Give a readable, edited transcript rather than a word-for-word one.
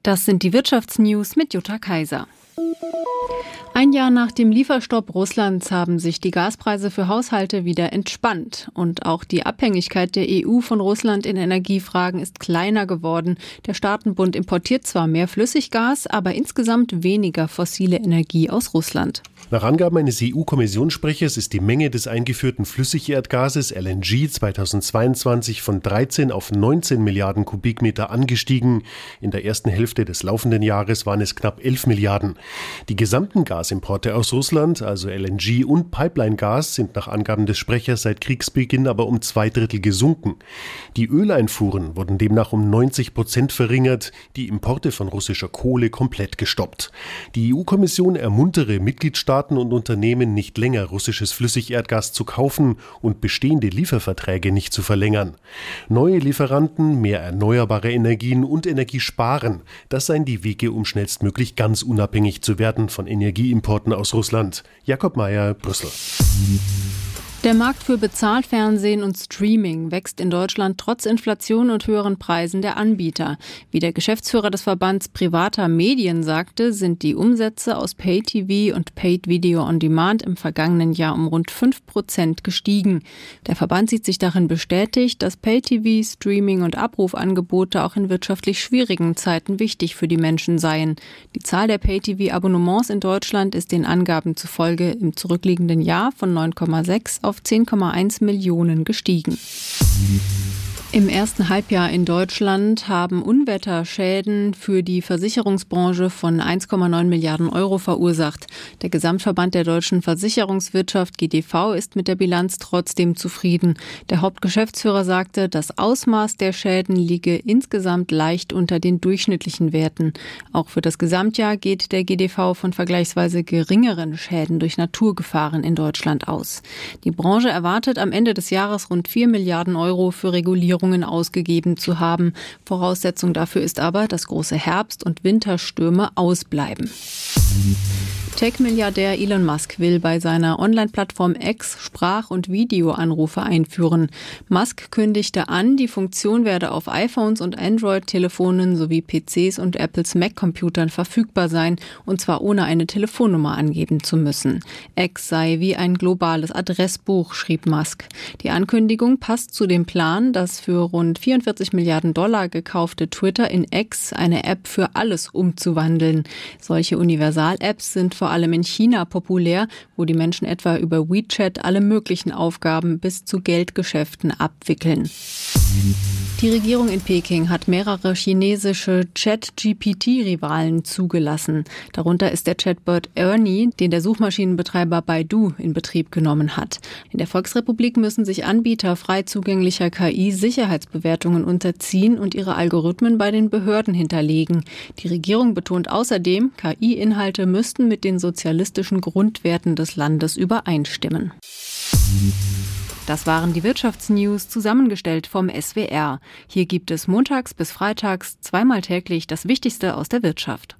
Das sind die Wirtschaftsnews mit Jutta Kaiser. Ein Jahr nach dem Lieferstopp Russlands haben sich die Gaspreise für Haushalte wieder entspannt. Und auch die Abhängigkeit der EU von Russland in Energiefragen ist kleiner geworden. Der Staatenbund importiert zwar mehr Flüssiggas, aber insgesamt weniger fossile Energie aus Russland. Nach Angaben eines EU-Kommissionssprechers ist die Menge des eingeführten Flüssigerdgases LNG 2022 von 13 auf 19 Milliarden Kubikmeter angestiegen. In der ersten Hälfte des laufenden Jahres waren es knapp 11 Milliarden. Die gesamten Gasimporte aus Russland, also LNG und Pipeline-Gas, sind nach Angaben des Sprechers seit Kriegsbeginn aber um 2/3 gesunken. Die Öleinfuhren wurden demnach um 90% verringert, die Importe von russischer Kohle komplett gestoppt. Die EU-Kommission ermuntere Mitgliedstaaten und Unternehmen, nicht länger russisches Flüssigerdgas zu kaufen und bestehende Lieferverträge nicht zu verlängern. Neue Lieferanten, mehr erneuerbare Energien und Energiesparen, das seien die Wege, um schnellstmöglich ganz unabhängig zu werden von Energieimporten aus Russland. Jakob Mayer, Brüssel. Der Markt für Bezahlfernsehen und Streaming wächst in Deutschland trotz Inflation und höheren Preisen der Anbieter. Wie der Geschäftsführer des Verbands privater Medien sagte, sind die Umsätze aus Pay-TV und Paid Video on Demand im vergangenen Jahr um rund 5% gestiegen. Der Verband sieht sich darin bestätigt, dass Pay-TV, Streaming und Abrufangebote auch in wirtschaftlich schwierigen Zeiten wichtig für die Menschen seien. Die Zahl der Pay-TV-Abonnements in Deutschland ist den Angaben zufolge im zurückliegenden Jahr von 9,6 auf 10,1 Millionen gestiegen. Im ersten Halbjahr in Deutschland haben Unwetterschäden für die Versicherungsbranche von 1,9 Milliarden Euro verursacht. Der Gesamtverband der deutschen Versicherungswirtschaft GDV ist mit der Bilanz trotzdem zufrieden. Der Hauptgeschäftsführer sagte, das Ausmaß der Schäden liege insgesamt leicht unter den durchschnittlichen Werten. Auch für das Gesamtjahr geht der GDV von vergleichsweise geringeren Schäden durch Naturgefahren in Deutschland aus. Die Branche erwartet am Ende des Jahres rund 4 Milliarden Euro für Regulierung ausgegeben zu haben. Voraussetzung dafür ist aber, dass große Herbst- und Winterstürme ausbleiben. Tech-Milliardär Elon Musk will bei seiner Online-Plattform X Sprach- und Videoanrufe einführen. Musk kündigte an, die Funktion werde auf iPhones und Android-Telefonen sowie PCs und Apples Mac-Computern verfügbar sein, und zwar ohne eine Telefonnummer angeben zu müssen. X sei wie ein globales Adressbuch, schrieb Musk. Die Ankündigung passt zu dem Plan, das für rund 44 Milliarden Dollar gekaufte Twitter in X, eine App für alles, umzuwandeln. Solche Universal-Apps sind vor allem in China populär, wo die Menschen etwa über WeChat alle möglichen Aufgaben bis zu Geldgeschäften abwickeln. Die Regierung in Peking hat mehrere chinesische Chat-GPT-Rivalen zugelassen. Darunter ist der Chatbot Ernie, den der Suchmaschinenbetreiber Baidu in Betrieb genommen hat. In der Volksrepublik müssen sich Anbieter frei zugänglicher KI Sicherheitsbewertungen unterziehen und ihre Algorithmen bei den Behörden hinterlegen. Die Regierung betont außerdem, KI-Inhalte müssten mit den sozialistischen Grundwerten des Landes übereinstimmen. Das waren die Wirtschaftsnews, zusammengestellt vom SWR. Hier gibt es montags bis freitags zweimal täglich das Wichtigste aus der Wirtschaft.